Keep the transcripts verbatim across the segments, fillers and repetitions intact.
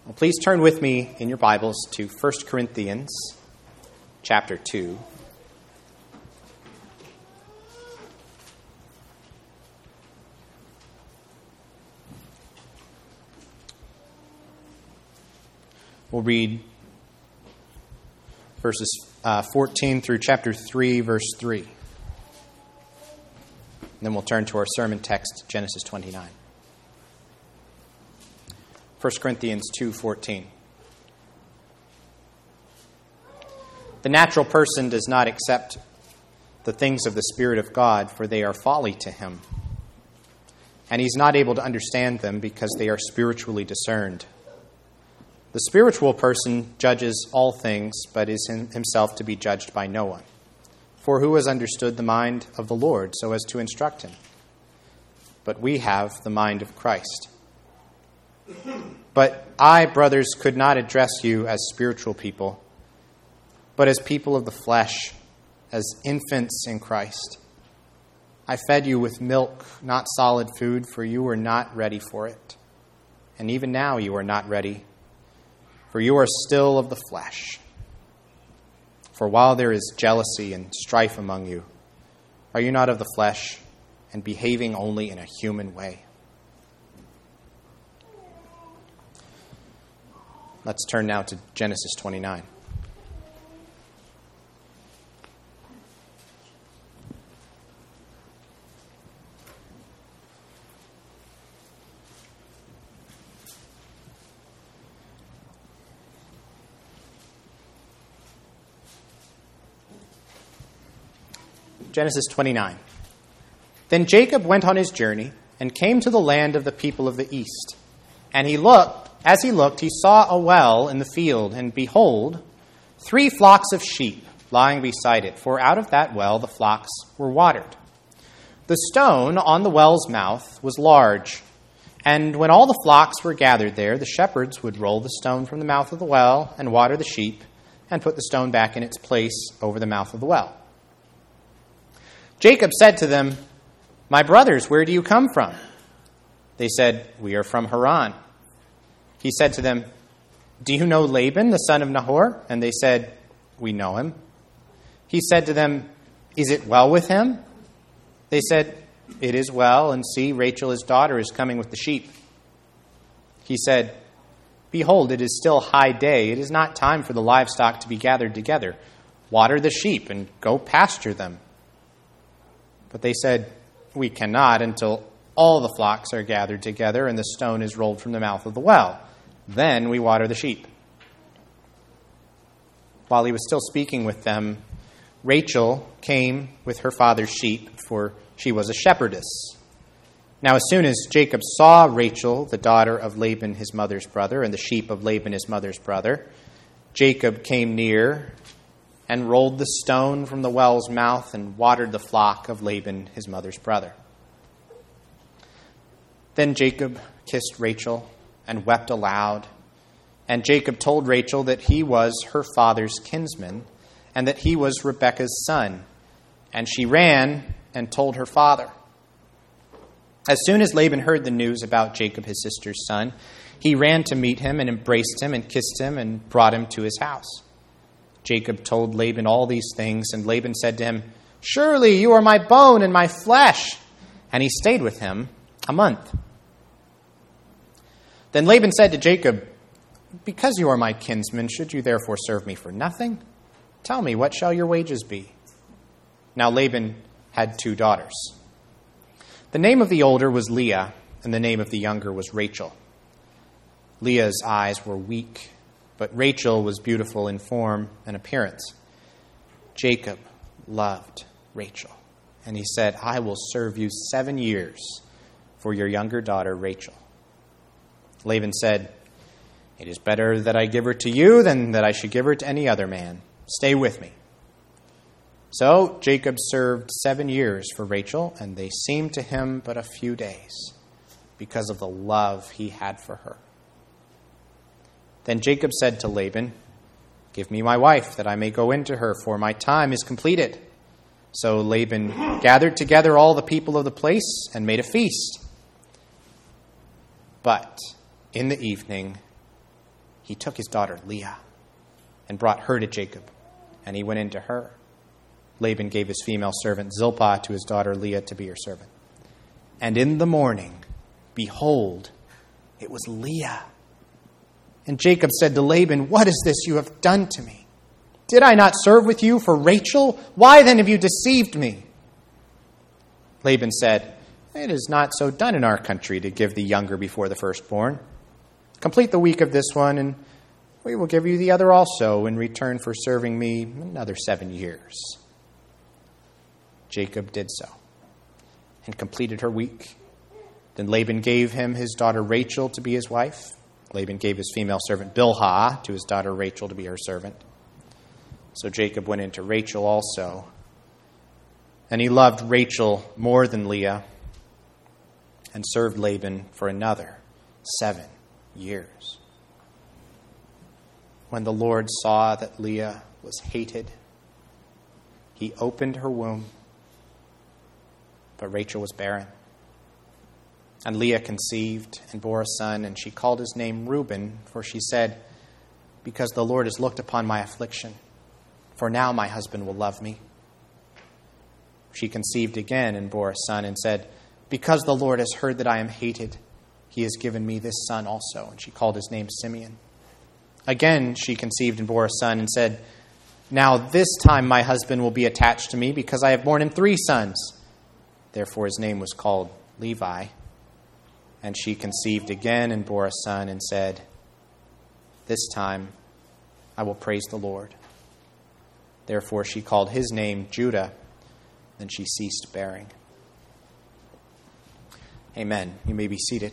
Well, please turn with me in your Bibles to First Corinthians chapter two. We'll read verses uh, fourteen through chapter three, verse three. And then we'll turn to our sermon text, Genesis twenty-nine. First Corinthians two fourteen. The natural person does not accept the things of the Spirit of God, for they are folly to him. And he's not able to understand them because they are spiritually discerned. The spiritual person judges all things, but is himself to be judged by no one. For who has understood the mind of the Lord so as to instruct him? But we have the mind of Christ. But I, brothers, could not address you as spiritual people, but as people of the flesh, as infants in Christ. I fed you with milk, not solid food, for you were not ready for it. And even now you are not ready, for you are still of the flesh. For while there is jealousy and strife among you, are you not of the flesh and behaving only in a human way? Let's turn now to Genesis twenty-nine. Genesis twenty-nine. Then Jacob went on his journey and came to the land of the people of the east. And he looked, as he looked, he saw a well in the field, and behold, three flocks of sheep lying beside it, for out of that well the flocks were watered. The stone on the well's mouth was large, and when all the flocks were gathered there, the shepherds would roll the stone from the mouth of the well and water the sheep, and put the stone back in its place over the mouth of the well. Jacob said to them, "My brothers, where do you come from?" They said, "We are from Haran." He said to them, "Do you know Laban, the son of Nahor?" And they said, "We know him." He said to them, "Is it well with him?" They said, "It is well, and see, Rachel his daughter is coming with the sheep." He said, "Behold, it is still high day. It is not time for the livestock to be gathered together. Water the sheep and go pasture them." But they said, "We cannot until all the flocks are gathered together and the stone is rolled from the mouth of the well. Then we water the sheep." While he was still speaking with them, Rachel came with her father's sheep, for she was a shepherdess. Now as soon as Jacob saw Rachel, the daughter of Laban his mother's brother, and the sheep of Laban his mother's brother, Jacob came near and rolled the stone from the well's mouth and watered the flock of Laban his mother's brother. Then Jacob kissed Rachel and wept aloud. And Jacob told Rachel that he was her father's kinsman and that he was Rebekah's son. And she ran and told her father. As soon as Laban heard the news about Jacob, his sister's son, he ran to meet him and embraced him and kissed him and brought him to his house. Jacob told Laban all these things, and Laban said to him, "Surely you are my bone and my flesh." And he stayed with him a month. Then Laban said to Jacob, "Because you are my kinsman, should you therefore serve me for nothing? Tell me, what shall your wages be?" Now Laban had two daughters. The name of the older was Leah, and the name of the younger was Rachel. Leah's eyes were weak, but Rachel was beautiful in form and appearance. Jacob loved Rachel, and he said, "I will serve you seven years for your younger daughter Rachel." Laban said, "It is better that I give her to you than that I should give her to any other man. Stay with me." So Jacob served seven years for Rachel, and they seemed to him but a few days because of the love he had for her. Then Jacob said to Laban, "Give me my wife, that I may go into her, for my time is completed." So Laban gathered together all the people of the place and made a feast. But in the evening, he took his daughter Leah and brought her to Jacob, and he went into her. Laban gave his female servant Zilpah to his daughter Leah to be her servant. And in the morning, behold, it was Leah. And Jacob said to Laban, "What is this you have done to me? Did I not serve with you for Rachel? Why then have you deceived me?" Laban said, "It is not so done in our country to give the younger before the firstborn. Complete the week of this one, and we will give you the other also in return for serving me another seven years." Jacob did so and completed her week. Then Laban gave him his daughter Rachel to be his wife. Laban gave his female servant Bilhah to his daughter Rachel to be her servant. So Jacob went into Rachel also, and he loved Rachel more than Leah, and served Laban for another seven years. When the Lord saw that Leah was hated, he opened her womb, but Rachel was barren. And Leah conceived and bore a son, and she called his name Reuben, for she said, "Because the Lord has looked upon my affliction, for now my husband will love me." She conceived again and bore a son, and said, "Because the Lord has heard that I am hated, he has given me this son also." And she called his name Simeon. Again she conceived and bore a son, and said, "Now this time my husband will be attached to me, because I have borne him three sons." Therefore his name was called Levi. And she conceived again and bore a son, and said, "This time I will praise the Lord." Therefore she called his name Judah. Then she ceased bearing. Amen. You may be seated.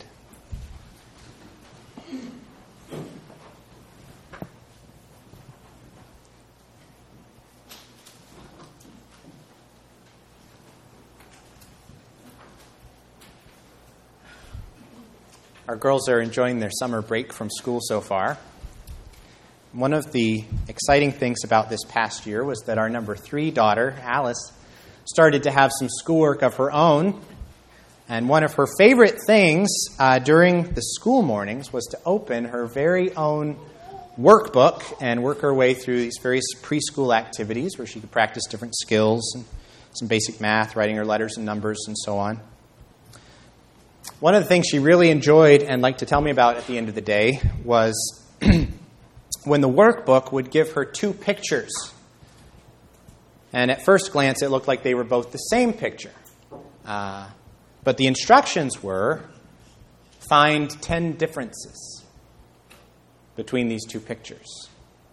Our girls are enjoying their summer break from school so far. One of the exciting things about this past year was that our number three daughter, Alice, started to have some schoolwork of her own. And one of her favorite things uh, during the school mornings was to open her very own workbook and work her way through these various preschool activities where she could practice different skills and some basic math, writing her letters and numbers, and so on. One of the things she really enjoyed and liked to tell me about at the end of the day was when the workbook would give her two pictures. And at first glance, it looked like they were both the same picture. Uh, but the instructions were, find ten differences between these two pictures.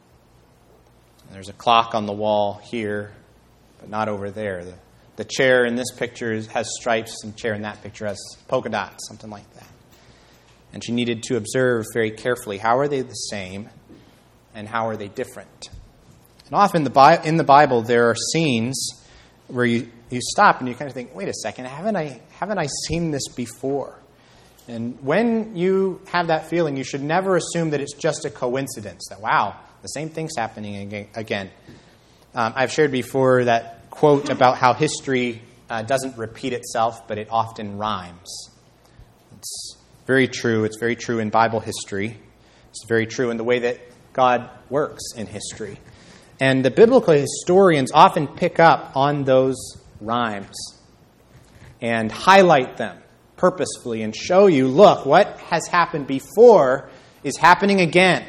And there's a clock on the wall here, but not over there. The The chair in this picture has stripes, and the chair in that picture has polka dots, something like that. And she needed to observe very carefully, how are they the same and how are they different? And often in the Bible there are scenes where you, you stop and you kind of think, wait a second, haven't I, haven't I seen this before? And when you have that feeling, you should never assume that it's just a coincidence, that, wow, the same thing's happening again. Um, I've shared before that quote about how history uh, doesn't repeat itself, but it often rhymes. It's very true. It's very true in Bible history. It's very true in the way that God works in history. And the biblical historians often pick up on those rhymes and highlight them purposefully and show you, look, what has happened before is happening again.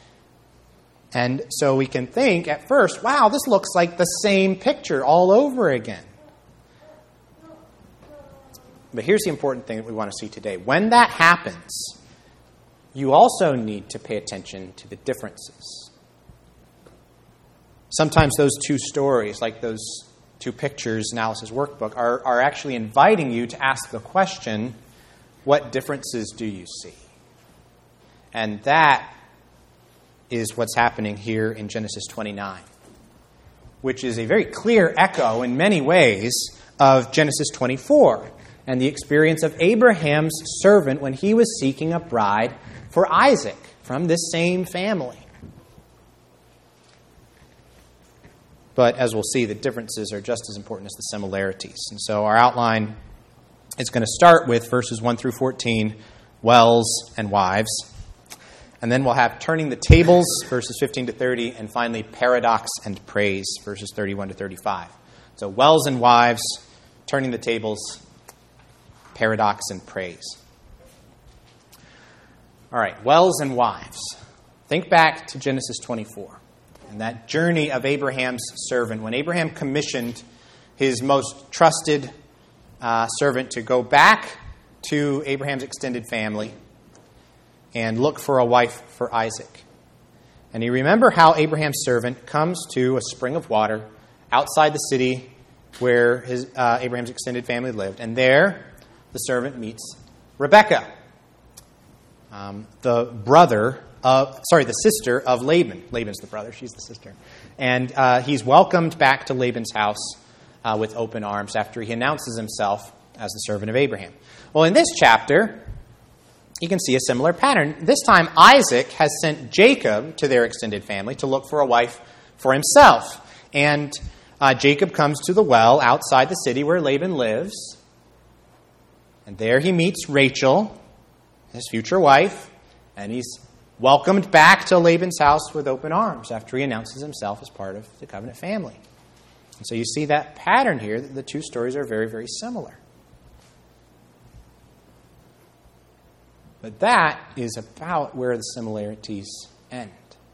And so we can think at first, wow, this looks like the same picture all over again. But here's the important thing that we want to see today. When that happens, you also need to pay attention to the differences. Sometimes those two stories, like those two pictures in Alice's workbook, are, are actually inviting you to ask the question, what differences do you see? And that is what's happening here in Genesis twenty-nine, which is a very clear echo in many ways of Genesis twenty-four and the experience of Abraham's servant when he was seeking a bride for Isaac from this same family. But as we'll see, the differences are just as important as the similarities. And so our outline is going to start with verses one through fourteen, wells and wives. And then we'll have turning the tables, verses fifteen to thirty, and finally paradox and praise, verses thirty-one to thirty-five. So wells and wives, turning the tables, paradox and praise. All right, wells and wives. Think back to Genesis twenty-four and that journey of Abraham's servant. When Abraham commissioned his most trusted uh, servant to go back to Abraham's extended family and look for a wife for Isaac. And you remember how Abraham's servant comes to a spring of water outside the city where his uh, Abraham's extended family lived. And there, the servant meets Rebekah, um, the brother of, sorry, the sister of Laban. Laban's the brother, she's the sister. And uh, he's welcomed back to Laban's house uh, with open arms after he announces himself as the servant of Abraham. Well, in this chapter, you can see a similar pattern. This time, Isaac has sent Jacob to their extended family to look for a wife for himself. And uh, Jacob comes to the well outside the city where Laban lives. And there he meets Rachel, his future wife, and he's welcomed back to Laban's house with open arms after he announces himself as part of the covenant family. And so you see that pattern here, that the two stories are very, very similar. But that is about where the similarities end.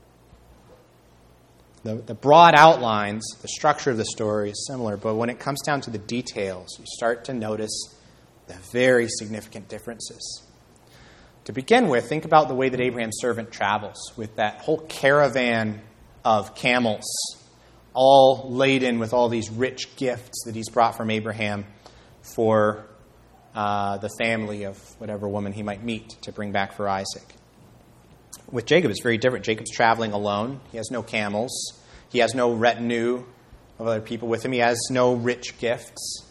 The, the broad outlines, the structure of the story is similar, but when it comes down to the details, you start to notice the very significant differences. To begin with, think about the way that Abraham's servant travels with that whole caravan of camels, all laden with all these rich gifts that he's brought from Abraham for Uh, the family of whatever woman he might meet to bring back for Isaac. With Jacob, it's very different. Jacob's traveling alone. He has no camels. He has no retinue of other people with him. He has no rich gifts.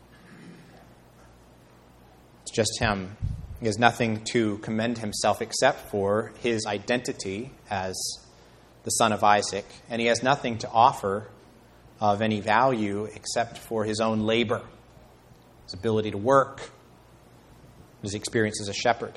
It's just him. He has nothing to commend himself except for his identity as the son of Isaac. And he has nothing to offer of any value except for his own labor, his ability to work, his experience as a shepherd.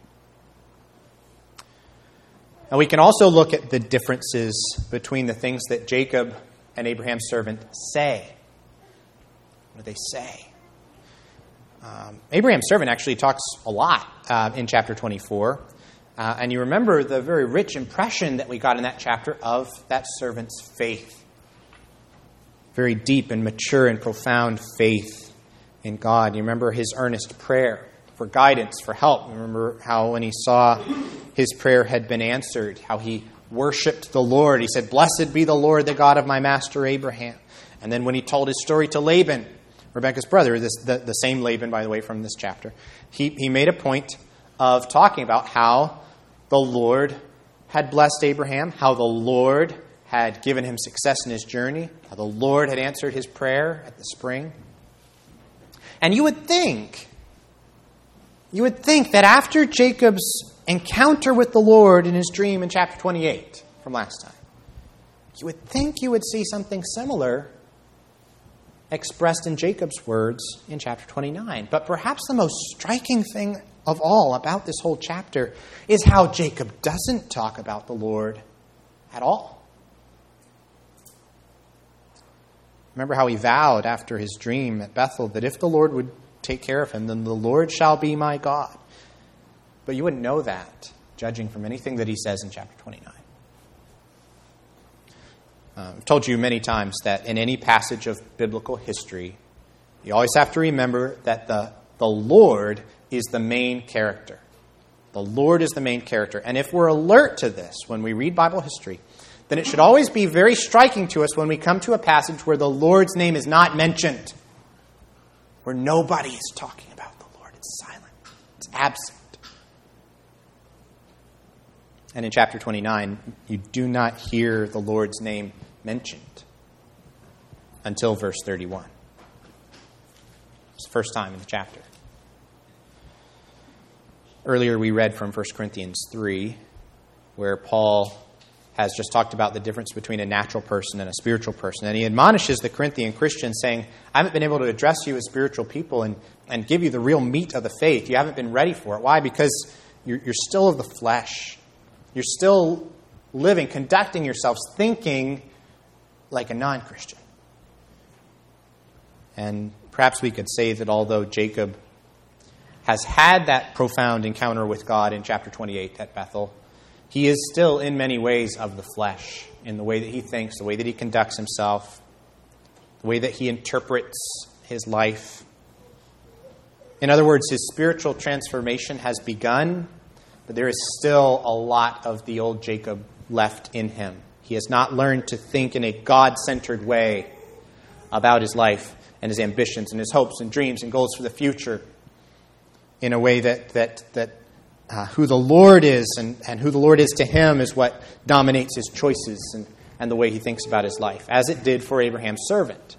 And we can also look at the differences between the things that Jacob and Abraham's servant say. What do they say? Um, Abraham's servant actually talks a lot uh, in chapter twenty-four. Uh, and you remember the very rich impression that we got in that chapter of that servant's faith. Very deep and mature and profound faith in God. You remember his earnest prayer for guidance, for help. Remember how when he saw his prayer had been answered, how he worshipped the Lord. He said, "Blessed be the Lord, the God of my master Abraham." And then when he told his story to Laban, Rebekah's brother, this, the, the same Laban, by the way, from this chapter, he, he made a point of talking about how the Lord had blessed Abraham, how the Lord had given him success in his journey, how the Lord had answered his prayer at the spring. And you would think, you would think that after Jacob's encounter with the Lord in his dream in chapter twenty-eight from last time, you would think you would see something similar expressed in Jacob's words in chapter twenty-nine. But perhaps the most striking thing of all about this whole chapter is how Jacob doesn't talk about the Lord at all. Remember how he vowed after his dream at Bethel that if the Lord would take care of him, then the Lord shall be my God. But you wouldn't know that, judging from anything that he says in chapter twenty-nine. Uh, I've told you many times that in any passage of biblical history, you always have to remember that the, the Lord is the main character. The Lord is the main character. And if we're alert to this when we read Bible history, then it should always be very striking to us when we come to a passage where the Lord's name is not mentioned, where nobody is talking about the Lord. It's silent. It's absent. And in chapter twenty-nine, you do not hear the Lord's name mentioned until verse thirty-one. It's the first time in the chapter. Earlier we read from First Corinthians three, where Paul has just talked about the difference between a natural person and a spiritual person. And he admonishes the Corinthian Christians saying, I haven't been able to address you as spiritual people and, and give you the real meat of the faith. You haven't been ready for it. Why? Because you're, you're still of the flesh. You're still living, conducting yourselves, thinking like a non-Christian. And perhaps we could say that although Jacob has had that profound encounter with God in chapter twenty-eight at Bethel, he is still in many ways of the flesh, in the way that he thinks, the way that he conducts himself, the way that he interprets his life. In other words, his spiritual transformation has begun, but there is still a lot of the old Jacob left in him. He has not learned to think in a God-centered way about his life and his ambitions and his hopes and dreams and goals for the future in a way that that that uh, who the Lord is and, and who the Lord is to him is what dominates his choices and, and the way he thinks about his life, as it did for Abraham's servant.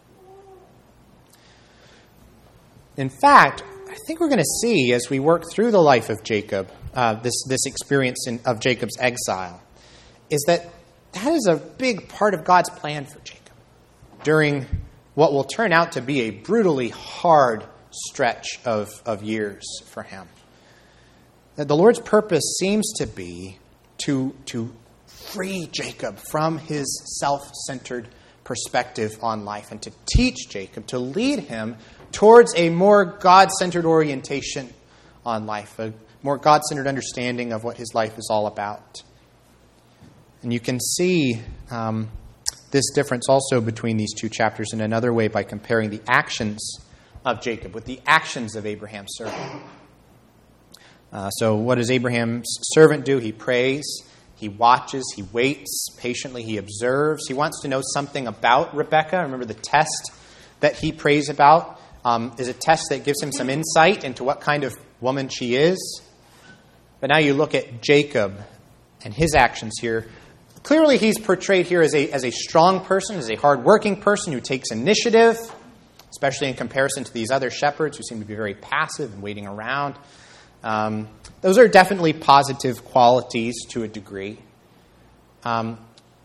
In fact, I think we're going to see as we work through the life of Jacob, uh, this, this experience in, of Jacob's exile, is that that is a big part of God's plan for Jacob during what will turn out to be a brutally hard stretch of, of years for him. That the Lord's purpose seems to be to, to free Jacob from his self-centered perspective on life and to teach Jacob, to lead him towards a more God-centered orientation on life, a more God-centered understanding of what his life is all about. And you can see um, this difference also between these two chapters in another way by comparing the actions of Jacob with the actions of Abraham's servant. Uh, so what does Abraham's servant do? He prays, he watches, he waits patiently, he observes. He wants to know something about Rebekah. Remember, the test that he prays about um, is a test that gives him some insight into what kind of woman she is. But now you look at Jacob and his actions here. Clearly, he's portrayed here as a, as a strong person, as a hardworking person who takes initiative, especially in comparison to these other shepherds who seem to be very passive and waiting around. Um, those are definitely positive qualities to a degree. Um,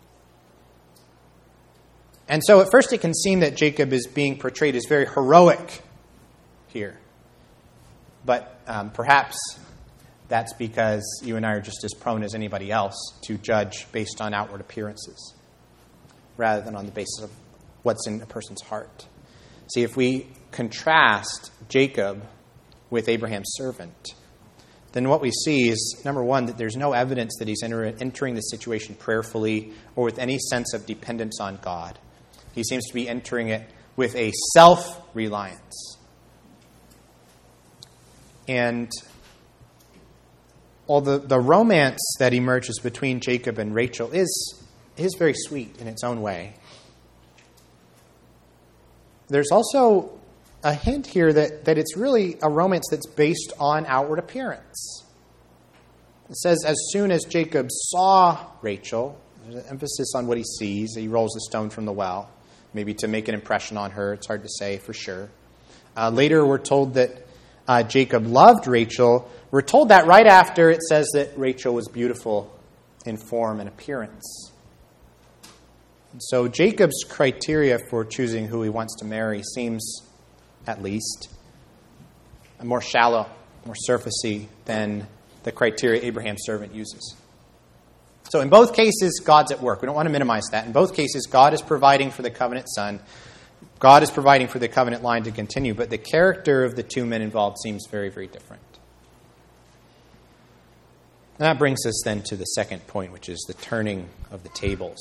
and so at first it can seem that Jacob is being portrayed as very heroic here. But um, perhaps that's because you and I are just as prone as anybody else to judge based on outward appearances rather than on the basis of what's in a person's heart. See, if we contrast Jacob with Abraham's servant, then what we see is, number one, that there's no evidence that he's enter, entering the situation prayerfully or with any sense of dependence on God. He seems to be entering it with a self-reliance. And all the, the romance that emerges between Jacob and Rachel is, is very sweet in its own way. There's also a hint here that, that it's really a romance that's based on outward appearance. It says, as soon as Jacob saw Rachel, there's an emphasis on what he sees. He rolls the stone from the well, maybe to make an impression on her. It's hard to say for sure. Uh, later, we're told that uh, Jacob loved Rachel. We're told that right after it says that Rachel was beautiful in form and appearance. And so Jacob's criteria for choosing who he wants to marry seems, at least, more shallow, more surfacey than the criteria Abraham's servant uses. So in both cases, God's at work. We don't want to minimize that. In both cases, God is providing for the covenant son. God is providing for the covenant line to continue. But the character of the two men involved seems very, very different. And that brings us then to the second point, which is the turning of the tables.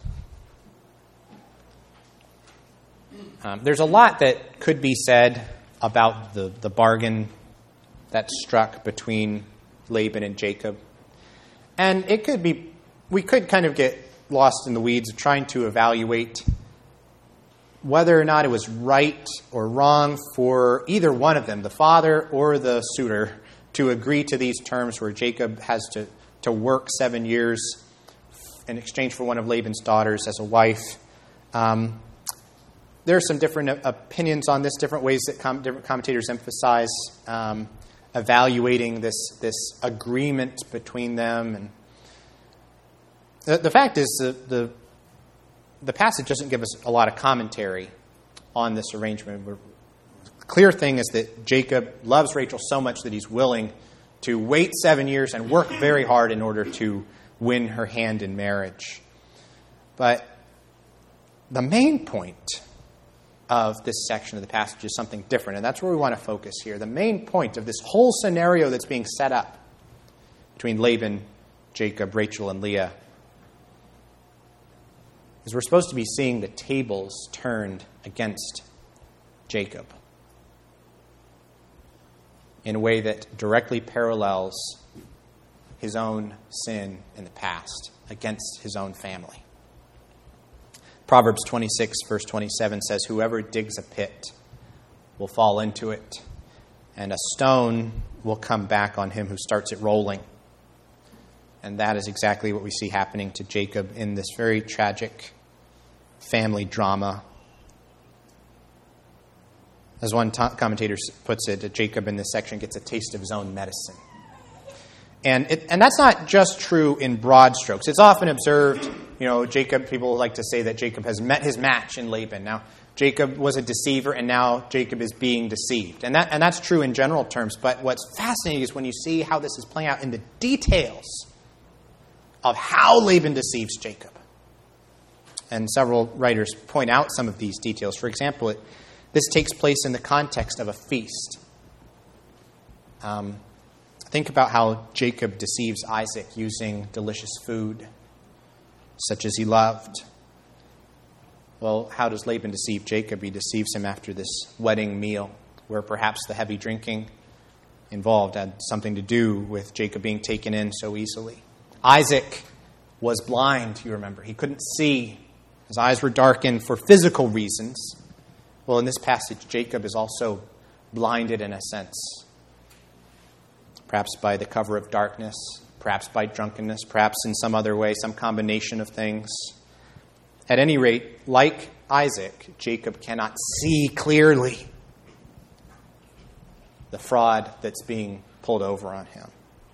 Um, there's a lot that could be said about the, the bargain that struck between Laban and Jacob. And it could be, we could kind of get lost in the weeds of trying to evaluate whether or not it was right or wrong for either one of them, the father or the suitor, to agree to these terms where Jacob has to, to work seven years in exchange for one of Laban's daughters as a wife. Um, there are some different opinions on this, different ways that com- different commentators emphasize um, evaluating this, this agreement between them. And the, the fact is, the, the the passage doesn't give us a lot of commentary on this arrangement. We're, the clear thing is that Jacob loves Rachel so much that he's willing to wait seven years and work very hard in order to win her hand in marriage. But the main point of this section of the passage is something different, and that's where we want to focus here. The main point of this whole scenario that's being set up between Laban, Jacob, Rachel, and Leah is we're supposed to be seeing the tables turned against Jacob in a way that directly parallels his own sin in the past against his own family. Proverbs twenty-six, verse twenty-seven says, "Whoever digs a pit will fall into it, and a stone will come back on him who starts it rolling." And that is exactly what we see happening to Jacob in this very tragic family drama. As one t- commentator puts it, Jacob in this section gets a taste of his own medicine. And it, and that's not just true in broad strokes. It's often observed, you know, Jacob, people like to say that Jacob has met his match in Laban. Now, Jacob was a deceiver, and now Jacob is being deceived. And that and that's true in general terms. But what's fascinating is when you see how this is playing out in the details of how Laban deceives Jacob. And several writers point out some of these details. For example, it, this takes place in the context of a feast. Um, think about how Jacob deceives Isaac using delicious food, such as he loved. Well, how does Laban deceive Jacob? He deceives him after this wedding meal, where perhaps the heavy drinking involved had something to do with Jacob being taken in so easily. Isaac was blind, you remember. He couldn't see. His eyes were darkened for physical reasons. Well, in this passage, Jacob is also blinded in a sense. Perhaps by the cover of darkness, perhaps by drunkenness, perhaps in some other way, some combination of things. At any rate, like Isaac, Jacob cannot see clearly the fraud that's being pulled over on him.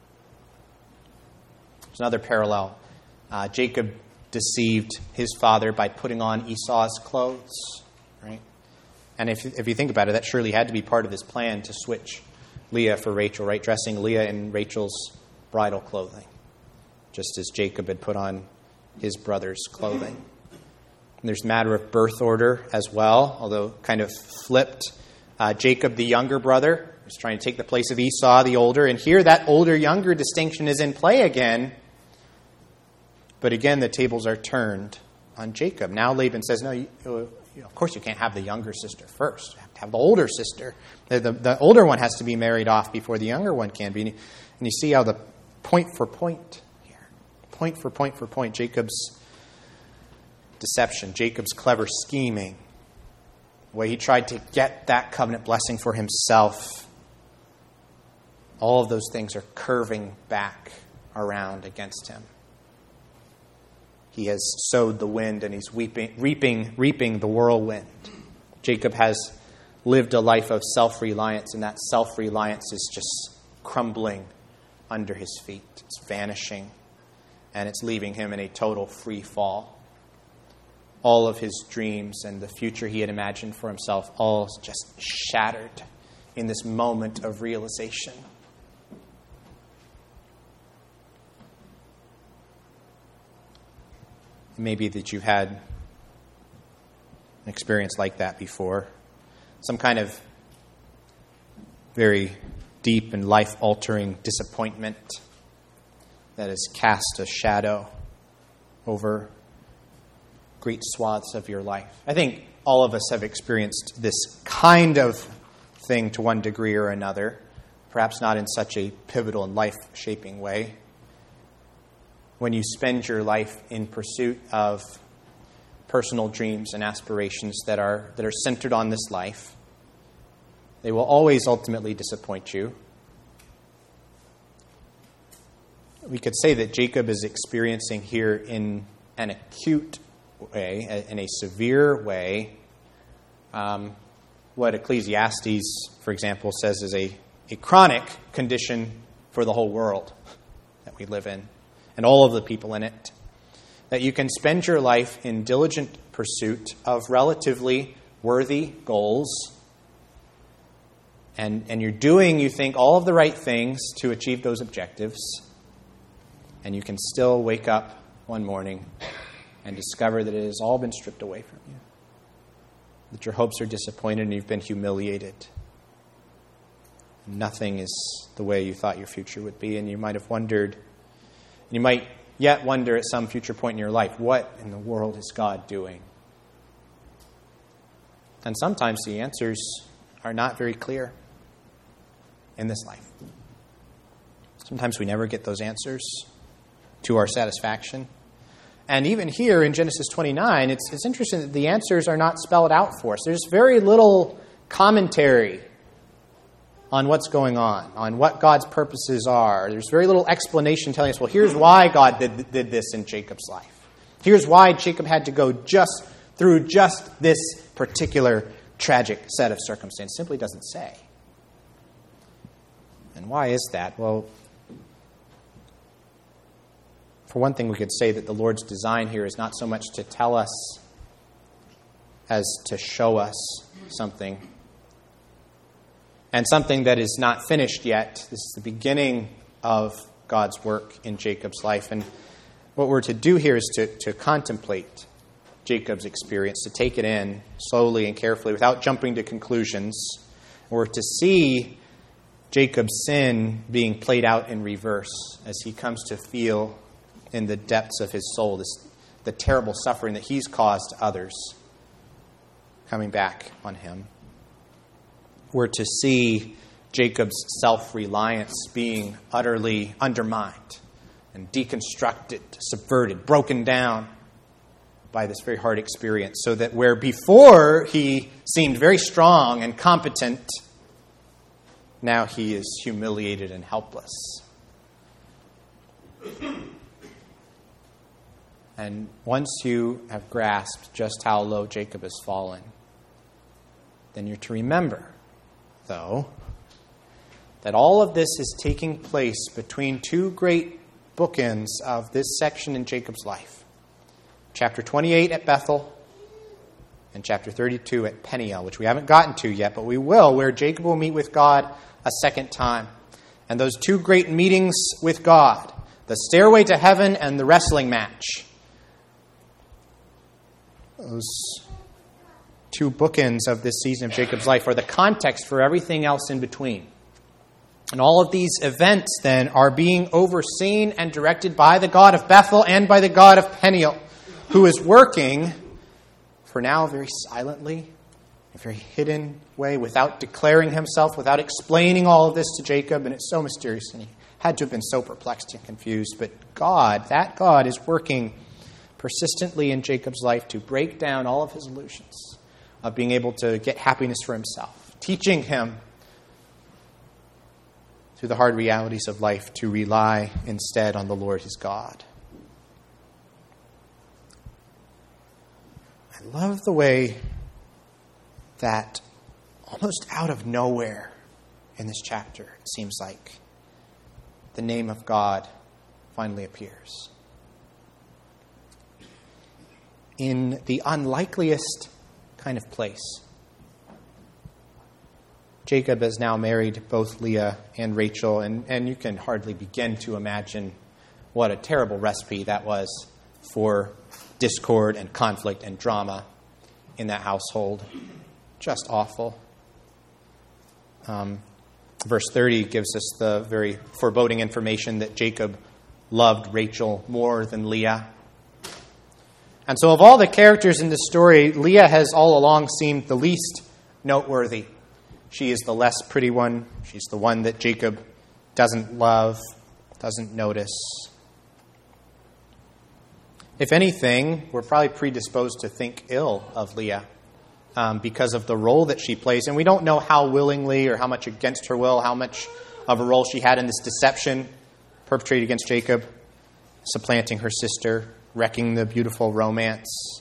There's another parallel. Uh, Jacob deceived his father by putting on Esau's clothes, right? And if if you think about it, that surely had to be part of his plan to switch Leah for Rachel, right? Dressing Leah in Rachel's bridal clothing, just as Jacob had put on his brother's clothing. And there's a matter of birth order as well, although kind of flipped. Uh, Jacob, the younger brother, was trying to take the place of Esau, the older. And here that older-younger distinction is in play again. But again, the tables are turned on Jacob. Now Laban says, no, you, you know, of course you can't have the younger sister first. You have to have the older sister. The, the, the older one has to be married off before the younger one can be. And you see how the point for point here, point for point for point, Jacob's deception, Jacob's clever scheming, the way he tried to get that covenant blessing for himself, all of those things are curving back around against him. He has sowed the wind and he's weeping, reaping, reaping the whirlwind. Jacob has lived a life of self-reliance, and that self-reliance is just crumbling under his feet. It's vanishing, and it's leaving him in a total free fall. All of his dreams and the future he had imagined for himself, all just shattered in this moment of realization. It may be that you've had an experience like that before. Some kind of very deep and life-altering disappointment that has cast a shadow over great swaths of your life. I think all of us have experienced this kind of thing to one degree or another, perhaps not in such a pivotal and life-shaping way. When you spend your life in pursuit of personal dreams and aspirations that are that are centered on this life, they will always ultimately disappoint you. We could say that Jacob is experiencing here in an acute way, in a severe way, um, what Ecclesiastes, for example, says is a, a chronic condition for the whole world that we live in, and all of the people in it, that you can spend your life in diligent pursuit of relatively worthy goals And, and you're doing, you think, all of the right things to achieve those objectives. And you can still wake up one morning and discover that it has all been stripped away from you. That your hopes are disappointed and you've been humiliated. Nothing is the way you thought your future would be. And you might have wondered, you might yet wonder at some future point in your life, what in the world is God doing? And sometimes the answers are not very clear in this life. Sometimes we never get those answers to our satisfaction. And even here in Genesis twenty-nine, it's, it's interesting that the answers are not spelled out for us. There's very little commentary on what's going on, on what God's purposes are. There's very little explanation telling us, well, here's why God did, did this in Jacob's life. Here's why Jacob had to go just through just this particular tragic set of circumstances. It simply doesn't say. And why is that? Well, for one thing, we could say that the Lord's design here is not so much to tell us as to show us something. And something that is not finished yet. This is the beginning of God's work in Jacob's life. And what we're to do here is to, to contemplate Jacob's experience, to take it in slowly and carefully without jumping to conclusions. Or to see Jacob's sin being played out in reverse as he comes to feel in the depths of his soul this, the terrible suffering that he's caused others coming back on him. We're to see Jacob's self-reliance being utterly undermined and deconstructed, subverted, broken down by this very hard experience, so that where before he seemed very strong and competent, now he is humiliated and helpless. And once you have grasped just how low Jacob has fallen, then you're to remember, though, that all of this is taking place between two great bookends of this section in Jacob's life. Chapter twenty-eight at Bethel and chapter thirty-two at Peniel, which we haven't gotten to yet, but we will, where Jacob will meet with God a second time. And those two great meetings with God, the stairway to heaven and the wrestling match, those two bookends of this season of Jacob's life are the context for everything else in between. And all of these events, then, are being overseen and directed by the God of Bethel and by the God of Peniel, who is working, for now very silently, in a very hidden way, without declaring himself, without explaining all of this to Jacob. And it's so mysterious, and he had to have been so perplexed and confused. But God, that God, is working persistently in Jacob's life to break down all of his illusions of being able to get happiness for himself, teaching him through the hard realities of life to rely instead on the Lord his God. I love the way that almost out of nowhere in this chapter, it seems like, the name of God finally appears. In the unlikeliest kind of place. Jacob has now married both Leah and Rachel, and, and you can hardly begin to imagine what a terrible recipe that was for discord and conflict and drama in that household. Just awful. Um, verse thirty gives us the very foreboding information that Jacob loved Rachel more than Leah. And so of all the characters in this story, Leah has all along seemed the least noteworthy. She is the less pretty one. She's the one that Jacob doesn't love, doesn't notice. If anything, we're probably predisposed to think ill of Leah um, because of the role that she plays. And we don't know how willingly or how much against her will, how much of a role she had in this deception perpetrated against Jacob, supplanting her sister, wrecking the beautiful romance.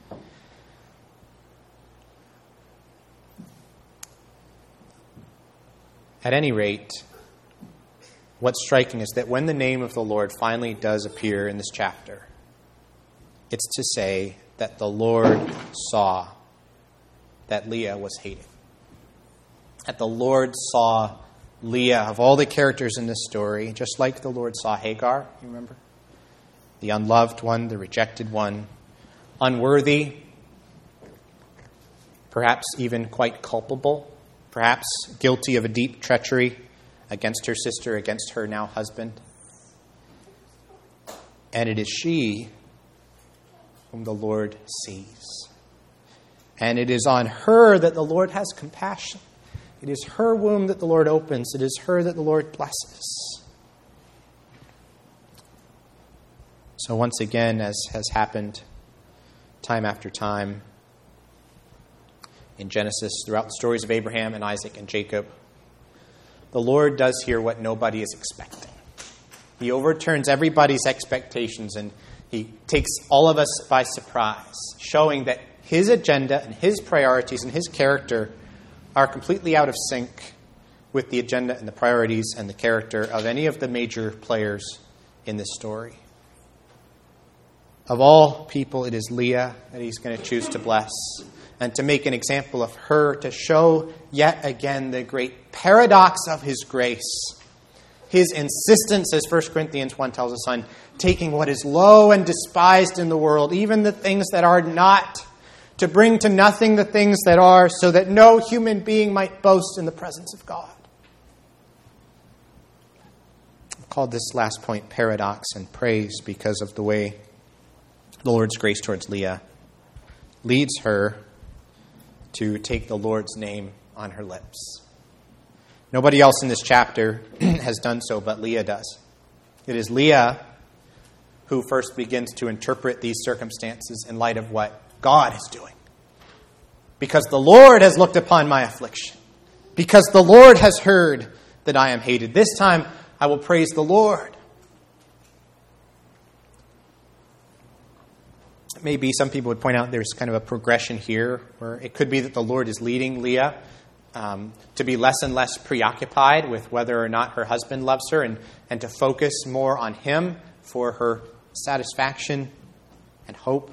At any rate, what's striking is that when the name of the Lord finally does appear in this chapter, it's to say that the Lord saw that Leah was hated. that the Lord saw Leah, of all the characters in this story, just like the Lord saw Hagar, you remember? The unloved one, the rejected one, unworthy, perhaps even quite culpable, perhaps guilty of a deep treachery against her sister, against her now husband. And it is she whom the Lord sees. And it is on her that the Lord has compassion. It is her womb that the Lord opens. It is her that the Lord blesses. So once again, as has happened time after time in Genesis, throughout the stories of Abraham and Isaac and Jacob, the Lord does here what nobody is expecting. He overturns everybody's expectations and he takes all of us by surprise, showing that his agenda and his priorities and his character are completely out of sync with the agenda and the priorities and the character of any of the major players in this story. Of all people, it is Leah that he's going to choose to bless and to make an example of her, to show yet again the great paradox of his grace. His insistence, as First Corinthians one tells us, on taking what is low and despised in the world, even the things that are not, to bring to nothing the things that are, so that no human being might boast in the presence of God. I've called this last point paradox and praise because of the way the Lord's grace towards Leah leads her to take the Lord's name on her lips. Nobody else in this chapter has done so, but Leah does. It is Leah who first begins to interpret these circumstances in light of what God is doing. Because the Lord has looked upon my affliction. Because the Lord has heard that I am hated. This time I will praise the Lord. Maybe some people would point out there's kind of a progression here where it could be that the Lord is leading Leah um, to be less and less preoccupied with whether or not her husband loves her and, and to focus more on him for her satisfaction and hope.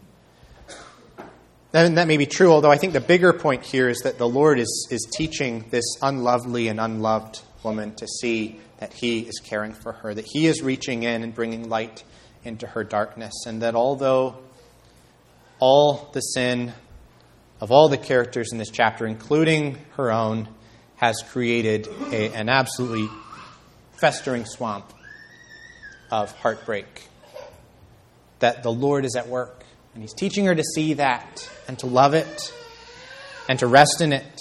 And that may be true, although I think the bigger point here is that the Lord is, is teaching this unlovely and unloved woman to see that he is caring for her, that he is reaching in and bringing light into her darkness, and that although all the sin of all the characters in this chapter, including her own, has created a, an absolutely festering swamp of heartbreak, that the Lord is at work. And he's teaching her to see that and to love it and to rest in it.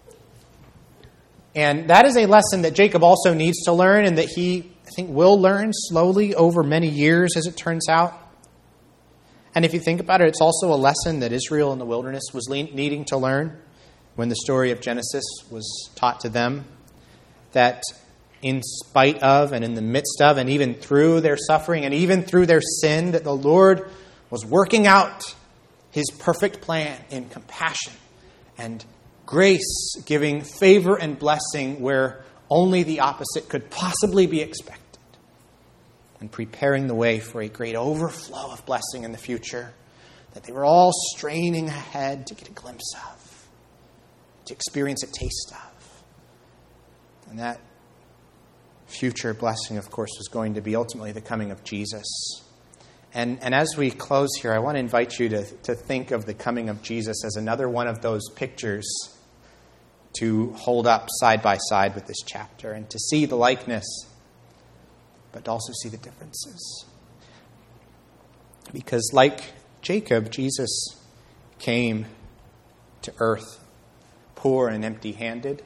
And that is a lesson that Jacob also needs to learn and that he, I think, will learn slowly over many years, as it turns out. And if you think about it, it's also a lesson that Israel in the wilderness was needing to learn when the story of Genesis was taught to them, that in spite of and in the midst of and even through their suffering and even through their sin, that the Lord was working out his perfect plan in compassion and grace, giving favor and blessing where only the opposite could possibly be expected, and preparing the way for a great overflow of blessing in the future that they were all straining ahead to get a glimpse of, to experience a taste of. And that future blessing, of course, was going to be ultimately the coming of Jesus. And, and as we close here, I want to invite you to, to think of the coming of Jesus as another one of those pictures to hold up side by side with this chapter and to see the likeness, but to also see the differences. Because like Jacob, Jesus came to earth poor and empty-handed.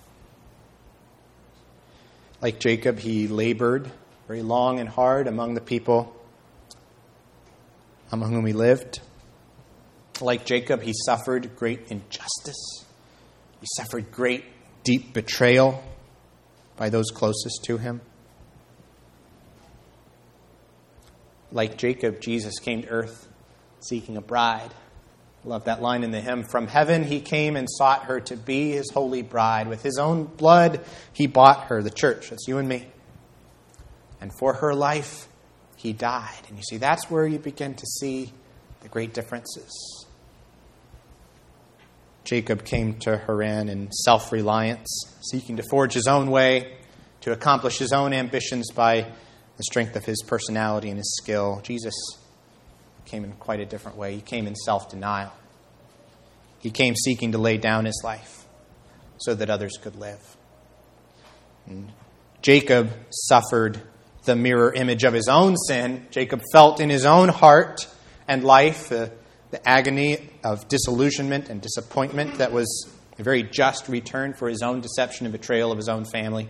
Like Jacob, he labored very long and hard among the people among whom he lived. Like Jacob, he suffered great injustice. He suffered great, deep betrayal by those closest to him. Like Jacob, Jesus came to earth seeking a bride. I love that line in the hymn. From heaven he came and sought her to be his holy bride. With his own blood he bought her, the church. That's you and me. And for her life he died. And you see, that's where you begin to see the great differences. Jacob came to Haran in self-reliance, seeking to forge his own way, to accomplish his own ambitions by the strength of his personality and his skill. Jesus came in quite a different way. He came in self-denial. He came seeking to lay down his life so that others could live. And Jacob suffered the mirror image of his own sin. Jacob felt in his own heart and life the, the agony of disillusionment and disappointment that was a very just return for his own deception and betrayal of his own family.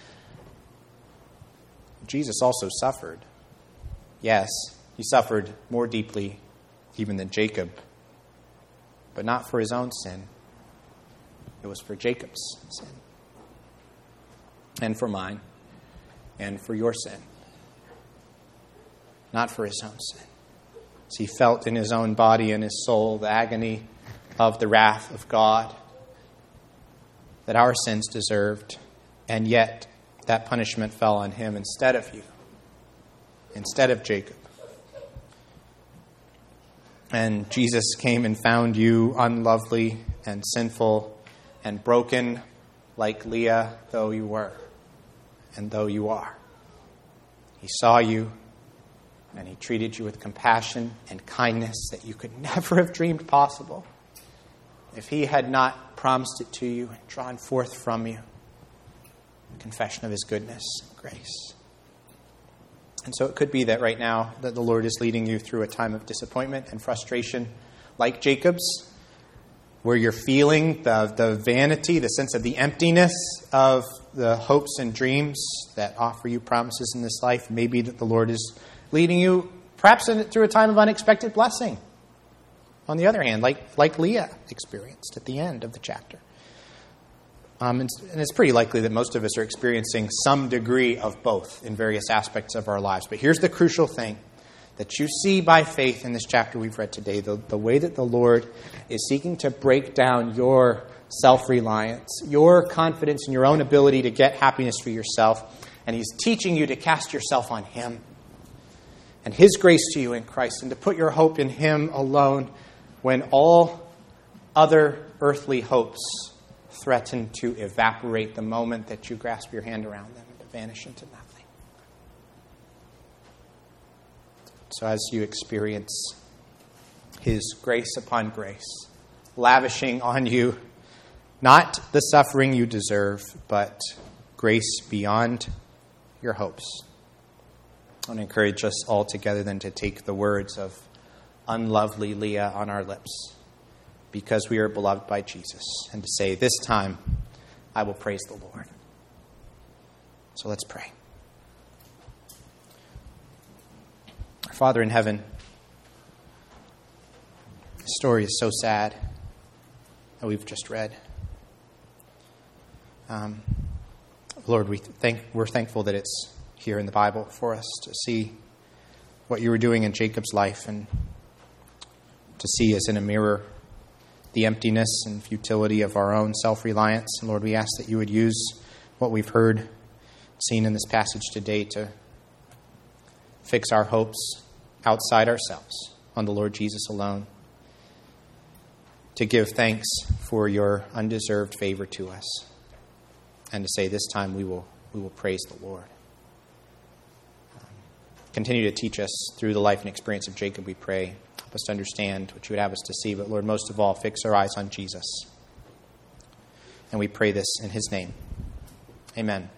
Jesus also suffered. Yes, he suffered more deeply even than Jacob, but not for his own sin. It was for Jacob's sin, and for mine, and for your sin. Not for his own sin. As he felt in his own body and his soul the agony of the wrath of God that our sins deserved, and yet that punishment fell on him instead of you, instead of Jacob. And Jesus came and found you unlovely and sinful and broken like Leah, though you were and though you are. He saw you and he treated you with compassion and kindness that you could never have dreamed possible if he had not promised it to you and drawn forth from you a confession of his goodness and grace. And so it could be that right now that the Lord is leading you through a time of disappointment and frustration like Jacob's, where you're feeling the, the vanity, the sense of the emptiness of the hopes and dreams that offer you promises in this life. Maybe that the Lord is leading you perhaps in, through a time of unexpected blessing. On the other hand, like, like Leah experienced at the end of the chapter. Um, and, and it's pretty likely that most of us are experiencing some degree of both in various aspects of our lives. But here's the crucial thing that you see by faith in this chapter we've read today, the, the way that the Lord is seeking to break down your self-reliance, your confidence in your own ability to get happiness for yourself, and he's teaching you to cast yourself on him and his grace to you in Christ, and to put your hope in him alone when all other earthly hopes threaten to evaporate the moment that you grasp your hand around them and to vanish into nothing. So as you experience his grace upon grace, lavishing on you not the suffering you deserve, but grace beyond your hopes, I want to encourage us all together then to take the words of unlovely Leah on our lips, because we are beloved by Jesus, and to say, this time I will praise the Lord. So let's pray. Our Father in heaven, the story is so sad that we've just read. Um, Lord, we thank, we're thankful that it's here in the Bible for us to see what you were doing in Jacob's life, and to see as in a mirror the emptiness and futility of our own self-reliance. And Lord, we ask that you would use what we've heard, seen in this passage today, to fix our hopes outside ourselves on the Lord Jesus alone, to give thanks for your undeserved favor to us, and to say this time we will we will praise the Lord. Um, continue to teach us through the life and experience of Jacob, we pray. Help us to understand what you would have us to see, but Lord, most of all, fix our eyes on Jesus. And we pray this in his name. Amen.